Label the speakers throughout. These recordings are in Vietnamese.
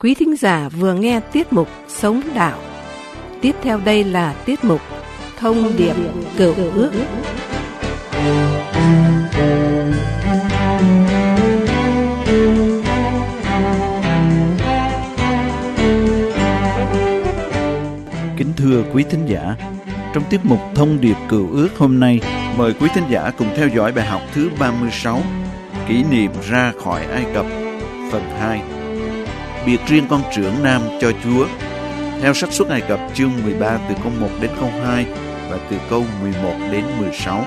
Speaker 1: Quý thính giả vừa nghe tiết mục Sống Đạo. Tiếp theo đây là tiết mục Thông điệp Cựu Ước.
Speaker 2: Kính thưa quý thính giả, trong tiết mục Thông điệp Cựu Ước hôm nay, mời quý thính giả cùng theo dõi bài học thứ 36, Kỷ niệm ra khỏi Ai Cập, phần 2. Biệt riêng con trưởng nam cho Chúa, theo sách Xuất Ai Cập chương 13 từ câu 1 đến câu 2 và từ câu 11 đến 16.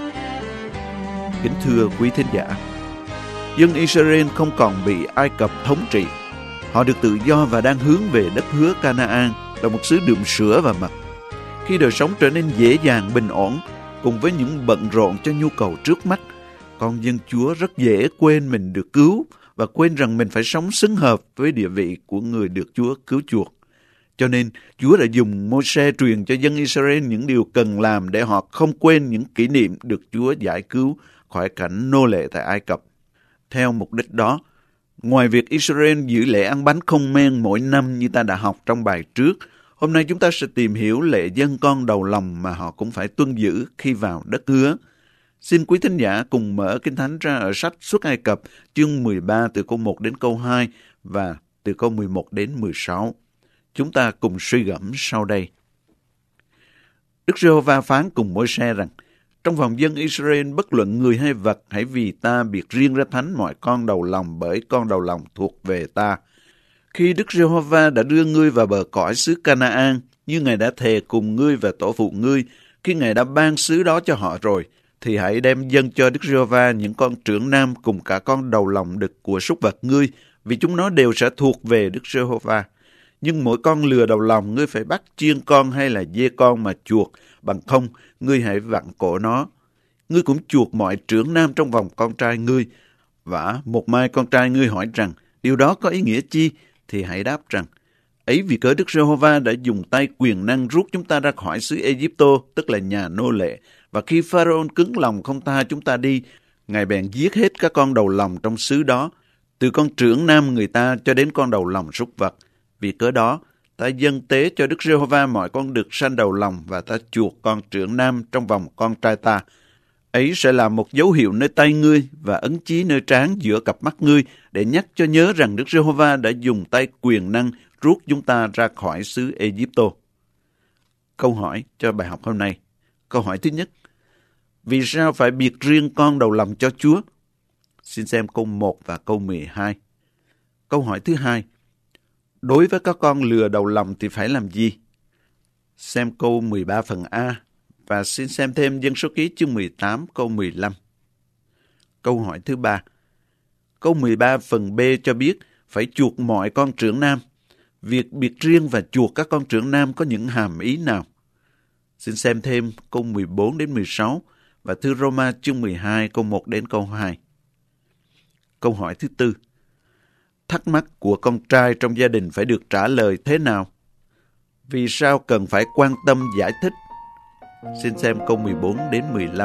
Speaker 2: Kính thưa quý thính giả, dân Israel không còn bị Ai Cập thống trị. Họ được tự do và đang hướng về đất hứa Canaan, là một xứ đượm sữa và mật. Khi đời sống trở nên dễ dàng, bình ổn, cùng với những bận rộn cho nhu cầu trước mắt, con dân Chúa rất dễ quên mình được cứu và quên rằng mình phải sống xứng hợp với địa vị của người được Chúa cứu chuộc. Cho nên, Chúa đã dùng Môi-se truyền cho dân Israel những điều cần làm để họ không quên những kỷ niệm được Chúa giải cứu khỏi cảnh nô lệ tại Ai Cập. Theo mục đích đó, ngoài việc Israel giữ lễ ăn bánh không men mỗi năm như ta đã học trong bài trước, hôm nay chúng ta sẽ tìm hiểu lễ dâng con đầu lòng mà họ cũng phải tuân giữ khi vào đất hứa. Xin quý thính giả cùng mở Kinh Thánh ra ở sách Xuất Ai Cập chương 13 từ câu 1 đến câu 2 và từ câu 11 đến 16. Chúng ta cùng suy gẫm sau đây. Đức Giê-hô-va phán cùng Môi-se rằng: trong vòng dân Israel, bất luận người hay vật, hãy vì ta biệt riêng ra thánh mọi con đầu lòng, bởi con đầu lòng thuộc về ta. Khi Đức Giê-hô-va đã đưa ngươi vào bờ cõi xứ Canaan, như Ngài đã thề cùng ngươi và tổ phụ ngươi, khi Ngài đã ban xứ đó cho họ rồi, thì hãy đem dâng cho Đức Giê-hô-va những con trưởng nam cùng cả con đầu lòng đực của súc vật ngươi, vì chúng nó đều sẽ thuộc về Đức Giê-hô-va. Nhưng mỗi con lừa đầu lòng ngươi phải bắt chiên con hay là dê con mà chuộc, bằng không ngươi hãy vặn cổ nó. Ngươi cũng chuộc mọi trưởng nam trong vòng con trai ngươi. Và một mai con trai ngươi hỏi rằng: điều đó có ý nghĩa chi? Thì hãy đáp rằng: ấy vì cớ Đức Giê-hô-va đã dùng tay quyền năng rút chúng ta ra khỏi xứ Ê-díp-tô, tức là nhà nô lệ. Và khi Pharaoh cứng lòng không tha chúng ta đi, Ngài bèn giết hết các con đầu lòng trong xứ đó, từ con trưởng nam người ta cho đến con đầu lòng súc vật. Vì cớ đó, ta dâng tế cho Đức Giê-hô-va mọi con đực sanh đầu lòng, và ta chuộc con trưởng nam trong vòng con trai ta. Ấy sẽ là một dấu hiệu nơi tay ngươi và ấn chí nơi trán giữa cặp mắt ngươi, để nhắc cho nhớ rằng Đức Giê-hô-va đã dùng tay quyền năng rút chúng ta ra khỏi xứ Ê-díp-tô. Câu hỏi cho bài học hôm nay. Câu hỏi thứ nhất: vì sao phải biệt riêng con đầu lòng cho Chúa? Xin xem câu 1 và câu 12. Câu hỏi thứ hai: đối với các con lừa đầu lòng thì phải làm gì? Xem câu 13 phần A và xin xem thêm Dân Số Ký chương 18 câu 15. Câu hỏi thứ ba: câu 13 phần B cho biết phải chuộc mọi con trưởng nam. Việc biệt riêng và chuộc các con trưởng nam có những hàm ý nào? Xin xem thêm câu 14 đến 16 và thư Roma chương 12 câu 1 đến câu 2. Câu hỏi thứ tư: thắc mắc của con trai trong gia đình phải được trả lời thế nào? Vì sao cần phải quan tâm giải thích? Xin xem câu 14 đến 15.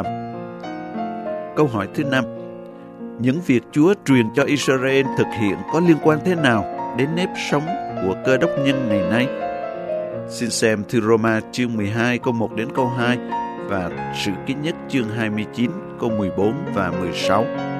Speaker 2: Câu hỏi thứ 5: những việc Chúa truyền cho Israel thực hiện có liên quan thế nào đến nếp sống của Cơ Đốc nhân ngày nay? Xin xem thư Roma chương 12 câu 1 đến câu 2 và Sử Ký Nhất chương 29 câu 14 và 16.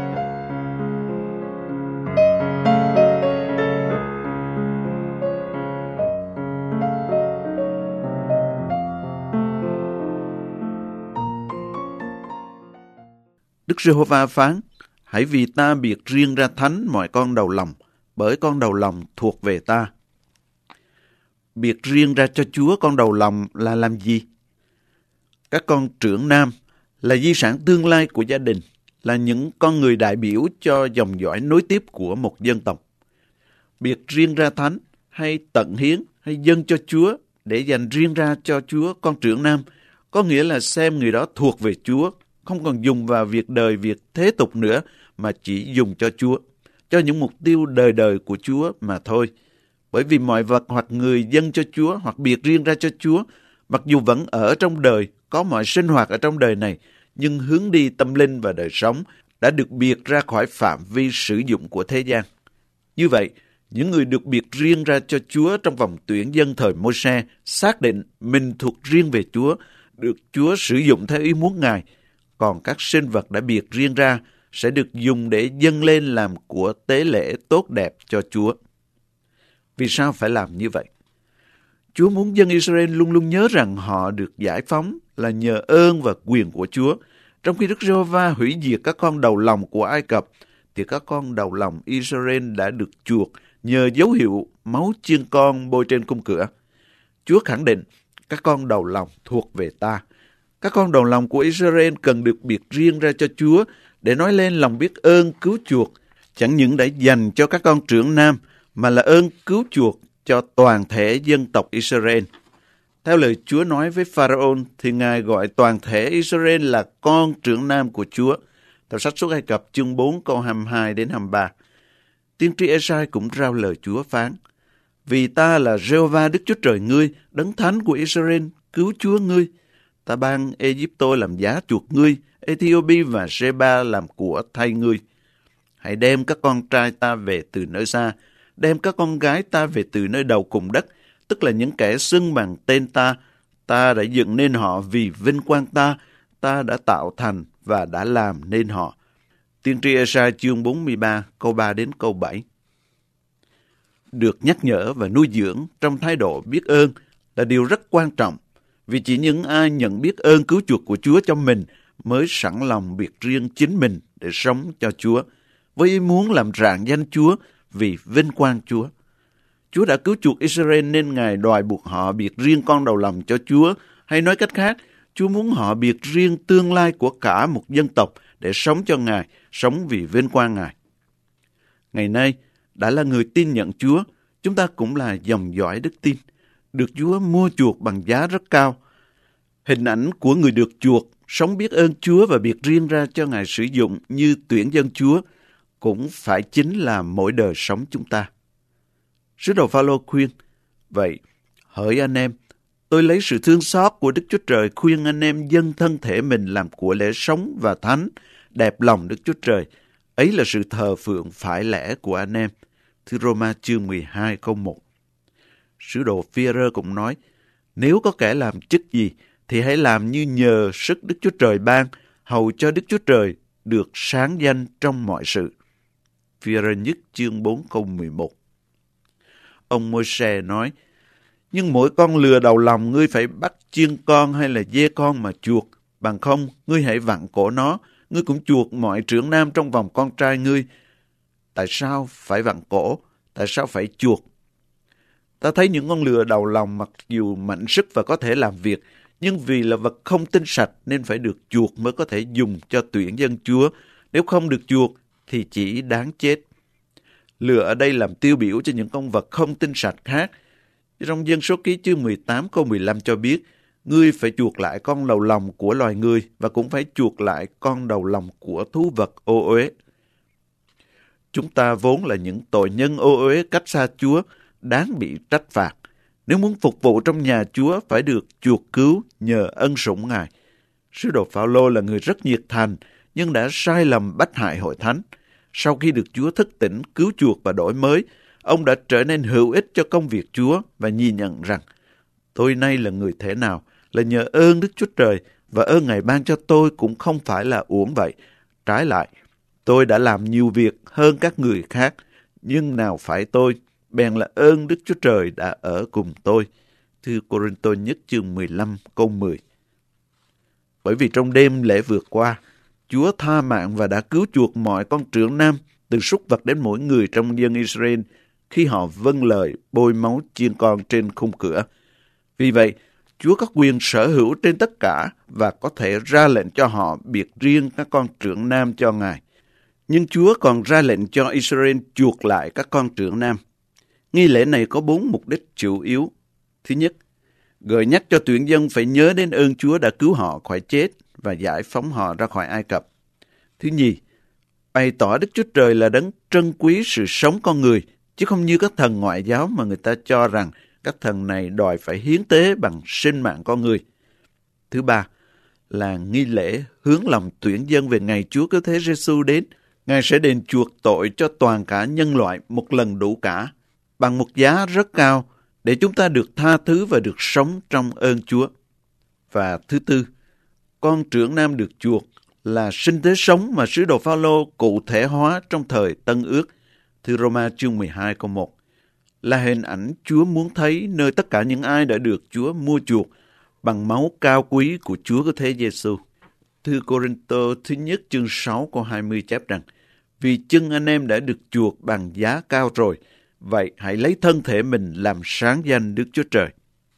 Speaker 2: Đức Giê-hô-va phán: hãy vì ta biệt riêng ra thánh mọi con đầu lòng, bởi con đầu lòng thuộc về ta. Biệt riêng ra cho Chúa con đầu lòng là làm gì? Các con trưởng nam là di sản tương lai của gia đình, là những con người đại biểu cho dòng dõi nối tiếp của một dân tộc. Biệt riêng ra thánh hay tận hiến hay dâng cho Chúa để dành riêng ra cho Chúa con trưởng nam có nghĩa là xem người đó thuộc về Chúa, không còn dùng vào việc đời, việc thế tục nữa, mà chỉ dùng cho Chúa, cho những mục tiêu đời đời của Chúa mà thôi. Bởi vì mọi vật hoặc người dâng cho Chúa hoặc biệt riêng ra cho Chúa, mặc dù vẫn ở trong đời, có mọi sinh hoạt ở trong đời này, nhưng hướng đi tâm linh và đời sống đã được biệt ra khỏi phạm vi sử dụng của thế gian. Như vậy, Những người được biệt riêng ra cho Chúa trong vòng tuyển dân thời Môi-se xác định mình thuộc riêng về Chúa, được Chúa sử dụng theo ý muốn Ngài. Còn các sinh vật đã biệt riêng ra sẽ được dùng để dâng lên làm của tế lễ tốt đẹp cho Chúa. Vì sao phải làm như vậy? Chúa muốn dân Israel luôn luôn nhớ rằng họ được giải phóng là nhờ ơn và quyền của Chúa. Trong khi Đức Giê-hô-va hủy diệt các con đầu lòng của Ai Cập, thì các con đầu lòng Israel đã được chuộc nhờ dấu hiệu máu chiên con bôi trên khung cửa. Chúa khẳng định, các con đầu lòng thuộc về ta. Các con đầu lòng của Israel cần được biệt riêng ra cho Chúa để nói lên lòng biết ơn cứu chuộc, chẳng những để dành cho các con trưởng nam, mà là ơn cứu chuộc cho toàn thể dân tộc Israel. Theo lời Chúa nói với Pharaoh, thì Ngài gọi toàn thể Israel là con trưởng nam của Chúa. Theo sách Xuất Ai Cập chương 4 câu 22 đến 23. Tiên tri Ê-sai cũng rao lời Chúa phán: Vì ta là Giê-hô-va Đức Chúa Trời ngươi, đấng thánh của Israel, cứu Chúa ngươi. Ta ban Ê-díp-tô làm giá chuộc ngươi, Ê-thi-ô-pi và Sê-ba làm của thay ngươi. Hãy đem các con trai ta về từ nơi xa, đem các con gái ta về từ nơi đầu cùng đất, tức là những kẻ xưng bằng tên ta. Ta đã dựng nên họ vì vinh quang ta, ta đã tạo thành và đã làm nên họ. Tiên tri Ê-sai chương 43 câu 3 đến câu 7. Được nhắc nhở và nuôi dưỡng trong thái độ biết ơn là điều rất quan trọng, vì chỉ những ai nhận biết ơn cứu chuộc của Chúa cho mình mới sẵn lòng biệt riêng chính mình để sống cho Chúa, với ý muốn làm rạng danh Chúa vì vinh quang Chúa. Chúa đã cứu chuộc Israel nên Ngài đòi buộc họ biệt riêng con đầu lòng cho Chúa, hay nói cách khác, Chúa muốn họ biệt riêng tương lai của cả một dân tộc để sống cho Ngài, sống vì vinh quang Ngài. Ngày nay, đã là người tin nhận Chúa, chúng ta cũng là dòng dõi đức tin, được Chúa mua chuộc bằng giá rất cao. Hình ảnh của người được chuộc, sống biết ơn Chúa và biệt riêng ra cho Ngài sử dụng như tuyển dân Chúa, cũng phải chính là mỗi đời sống chúng ta. Sứ đồ Phao-lô khuyên: Vậy, hỡi anh em, tôi lấy sự thương xót của Đức Chúa Trời khuyên anh em dâng thân thể mình làm của lễ sống và thánh, đẹp lòng Đức Chúa Trời. Ấy là sự thờ phượng phải lẽ của anh em. Thư Rô-ma chương 12 câu 1. Sứ đồ Phi-e-rơ cũng nói: Nếu có kẻ làm chức gì, thì hãy làm như nhờ sức Đức Chúa Trời ban, hầu cho Đức Chúa Trời được sáng danh trong mọi sự. Phi-e-rơ nhất chương 4 câu 11. Ông Môi-se nói: Nhưng mỗi con lừa đầu lòng ngươi phải bắt chiên con hay là dê con mà chuộc, bằng không ngươi hãy vặn cổ nó. Ngươi cũng chuộc mọi trưởng nam trong vòng con trai ngươi. Tại sao phải vặn cổ? Tại sao phải chuộc? Ta thấy những con lừa đầu lòng mặc dù mạnh sức và có thể làm việc, nhưng vì là vật không tinh sạch nên phải được chuộc mới có thể dùng cho tuyển dân Chúa. Nếu không được chuộc thì chỉ đáng chết. Lừa ở đây làm tiêu biểu cho những con vật không tinh sạch khác. Trong Dân Số Ký chương 18 câu 15 cho biết, ngươi phải chuộc lại con đầu lòng của loài người và cũng phải chuộc lại con đầu lòng của thú vật ô uế. Chúng ta vốn là những tội nhân ô uế cách xa Chúa, đáng bị trách phạt. Nếu muốn phục vụ trong nhà Chúa phải được chuộc cứu nhờ ân sủng Ngài. Sứ đồ Phao-lô là người rất nhiệt thành, nhưng đã sai lầm bách hại hội thánh. Sau khi được Chúa thức tỉnh, cứu chuộc và đổi mới, ông đã trở nên hữu ích cho công việc Chúa và nhìn nhận rằng, tôi nay là người thế nào, là nhờ ơn Đức Chúa Trời, và ơn Ngài ban cho tôi cũng không phải là uổng vậy. Trái lại, tôi đã làm nhiều việc hơn các người khác, nhưng nào phải tôi, bèn là ơn Đức Chúa Trời đã ở cùng tôi. Thư Cô-rinh-tô nhất chương 15 câu 10. Bởi vì trong đêm lễ vượt qua, Chúa tha mạng và đã cứu chuộc mọi con trưởng nam, từ súc vật đến mỗi người trong dân Israel, khi họ vâng lời bôi máu chiên con trên khung cửa. Vì vậy, Chúa có quyền sở hữu trên tất cả và có thể ra lệnh cho họ biệt riêng các con trưởng nam cho Ngài. Nhưng Chúa còn ra lệnh cho Israel chuộc lại các con trưởng nam. Nghi lễ này có 4 mục đích chủ yếu. Thứ nhất, gợi nhắc cho tuyển dân phải nhớ đến ơn Chúa đã cứu họ khỏi chết và giải phóng họ ra khỏi Ai Cập. Thứ nhì, bày tỏ Đức Chúa Trời là đấng trân quý sự sống con người, chứ không như các thần ngoại giáo mà người ta cho rằng các thần này đòi phải hiến tế bằng sinh mạng con người. Thứ ba, là nghi lễ hướng lòng tuyển dân về ngày Chúa Cứu Thế Giê-xu đến. Ngài sẽ đền chuộc tội cho toàn cả nhân loại một lần đủ cả. bằng một giá rất cao để chúng ta được tha thứ và được sống trong ơn Chúa. Và thứ tư, con trưởng nam được chuộc là sinh thế sống mà sứ đồ Phao-lô cụ thể hóa trong thời Tân Ước, thư Roma chương 12 câu 1, là hình ảnh Chúa muốn thấy nơi tất cả những ai đã được Chúa mua chuộc bằng máu cao quý của Chúa Cứu Thế Giêsu. Thư Cô-rinh-tô thứ nhất chương 6 câu 20 chép rằng: vì chưng anh em đã được chuộc bằng giá cao rồi, vậy hãy lấy thân thể mình làm sáng danh Đức Chúa Trời.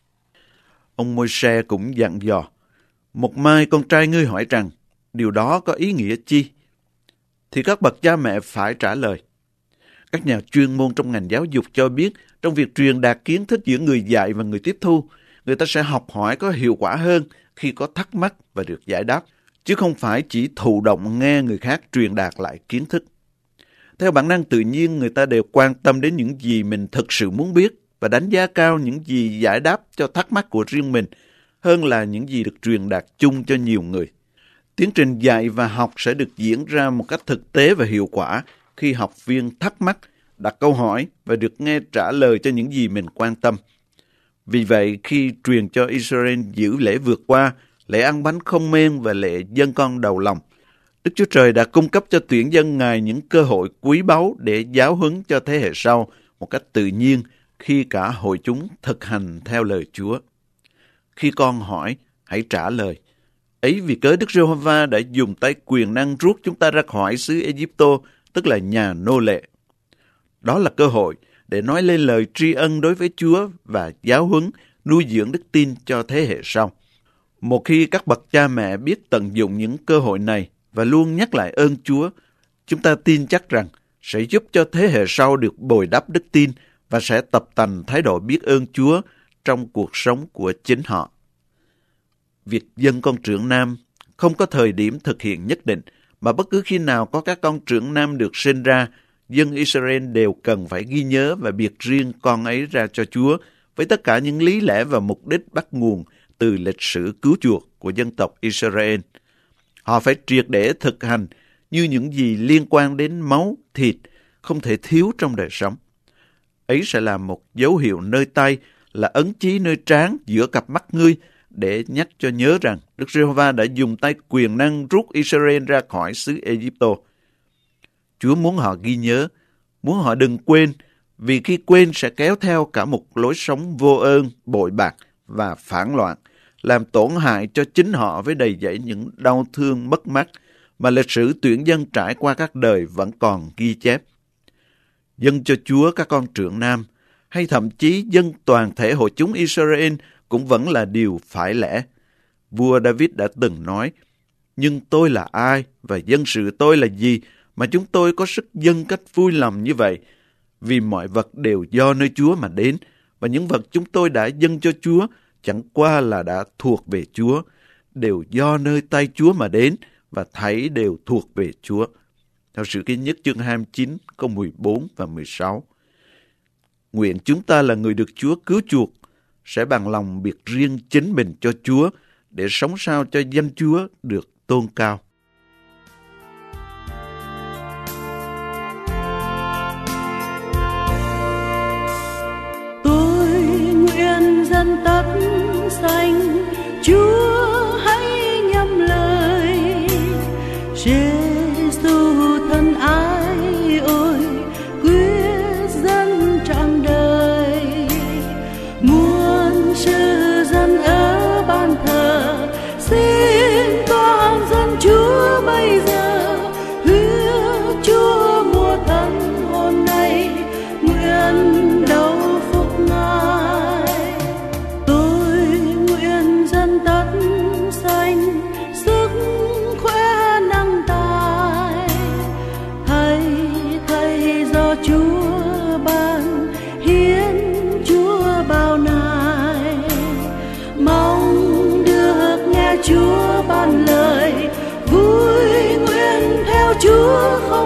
Speaker 2: Ông Môi-se cũng dặn dò: một mai con trai ngươi hỏi rằng, điều đó có ý nghĩa chi? Thì các bậc cha mẹ phải trả lời. Các nhà chuyên môn trong ngành giáo dục cho biết, trong việc truyền đạt kiến thức giữa người dạy và người tiếp thu, người ta sẽ học hỏi có hiệu quả hơn khi có thắc mắc và được giải đáp, chứ không phải chỉ thụ động nghe người khác truyền đạt lại kiến thức. Theo bản năng tự nhiên, người ta đều quan tâm đến những gì mình thực sự muốn biết và đánh giá cao những gì giải đáp cho thắc mắc của riêng mình hơn là những gì được truyền đạt chung cho nhiều người. Tiến trình dạy và học sẽ được diễn ra một cách thực tế và hiệu quả khi học viên thắc mắc, đặt câu hỏi và được nghe trả lời cho những gì mình quan tâm. Vì vậy, khi truyền cho Israel giữ lễ vượt qua, lễ ăn bánh không men và lễ dâng con đầu lòng, Đức Chúa Trời đã cung cấp cho tuyển dân Ngài những cơ hội quý báu để giáo huấn cho thế hệ sau một cách tự nhiên khi cả hội chúng thực hành theo lời Chúa. Khi con hỏi, hãy trả lời. Ấy vì cớ Đức Giê-hô-va đã dùng tay quyền năng rút chúng ta ra khỏi xứ Ê-díp-tô, tức là nhà nô lệ. Đó là cơ hội để nói lên lời tri ân đối với Chúa và giáo huấn, nuôi dưỡng đức tin cho thế hệ sau. Một khi các bậc cha mẹ biết tận dụng những cơ hội này và luôn nhắc lại ơn Chúa, chúng ta tin chắc rằng sẽ giúp cho thế hệ sau được bồi đắp đức tin và sẽ tập tành thái độ biết ơn Chúa trong cuộc sống của chính họ. Việc dâng con trưởng nam không có thời điểm thực hiện nhất định, mà bất cứ khi nào có các con trưởng nam được sinh ra, dân Israel đều cần phải ghi nhớ và biệt riêng con ấy ra cho Chúa với tất cả những lý lẽ và mục đích bắt nguồn từ lịch sử cứu chuộc của dân tộc Israel. Họ phải triệt để thực hành như những gì liên quan đến máu, thịt, không thể thiếu trong đời sống. Ấy sẽ là một dấu hiệu nơi tay, là ấn chí nơi trán giữa cặp mắt ngươi, để nhắc cho nhớ rằng Đức Giê-hô-va đã dùng tay quyền năng rút Israel ra khỏi xứ Ê-díp-tô. Chúa muốn họ ghi nhớ, muốn họ đừng quên, vì khi quên sẽ kéo theo cả một lối sống vô ơn, bội bạc và phản loạn, làm tổn hại cho chính họ với đầy dẫy những đau thương mất mát mà lịch sử tuyển dân trải qua các đời vẫn còn ghi chép. Dâng cho Chúa các con trưởng nam, hay thậm chí dâng toàn thể hội chúng Israel cũng vẫn là điều phải lẽ. Vua David đã từng nói, nhưng tôi là ai và dân sự tôi là gì mà chúng tôi có sức dâng cách vui lòng như vậy? Vì mọi vật đều do nơi Chúa mà đến, và những vật chúng tôi đã dâng cho Chúa chẳng qua là đã thuộc về Chúa, đều do nơi tay Chúa mà đến, và thảy đều thuộc về Chúa. Theo Sử Ký Nhất chương 29, câu 14 và 16. Nguyện chúng ta là người được Chúa cứu chuộc, sẽ bằng lòng biệt riêng chính mình cho Chúa, để sống sao cho danh Chúa được tôn cao.
Speaker 3: Tôi nguyện dâng tất sanh Chúa, hãy nhắm lời Giê-xu thân ái ơi, quyết dân trọn đời. Muôn sự dân ở ban thờ, xin con dân Chúa bây giờ. Hứa Chúa mua thân hôm nay, nguyện đầu phục Ngài. Tôi nguyện dâng tất sanh, sức khỏe năng tài. Thầy do Chúa ban, hiến Chúa bao nài. Mong được nghe Chúa ban lời, vui nguyện theo Chúa.